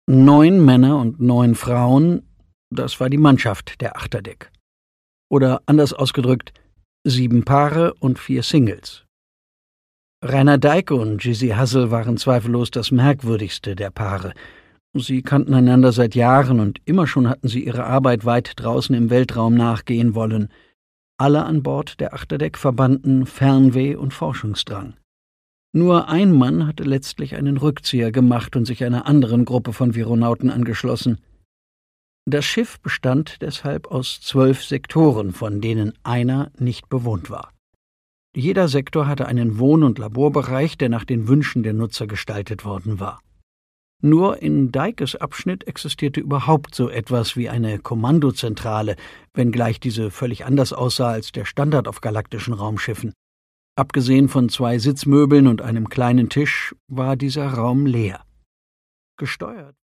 9 Männer und 9 Frauen, das war die Mannschaft der Achterdeck. Oder anders ausgedrückt, 7 Paare und 4 Singles. Rainer Deike und Gissi Hassel waren zweifellos das merkwürdigste der Paare. Sie kannten einander seit Jahren und immer schon hatten sie ihre Arbeit weit draußen im Weltraum nachgehen wollen. Alle an Bord der Achterdeck verbanden Fernweh und Forschungsdrang. Nur ein Mann hatte letztlich einen Rückzieher gemacht und sich einer anderen Gruppe von Vironauten angeschlossen. Das Schiff bestand deshalb aus 12 Sektoren, von denen einer nicht bewohnt war. Jeder Sektor hatte einen Wohn- und Laborbereich, der nach den Wünschen der Nutzer gestaltet worden war. Nur in Deikes Abschnitt existierte überhaupt so etwas wie eine Kommandozentrale, wenngleich diese völlig anders aussah als der Standard auf galaktischen Raumschiffen. Abgesehen von 2 Sitzmöbeln und einem kleinen Tisch war dieser Raum leer. Gesteuert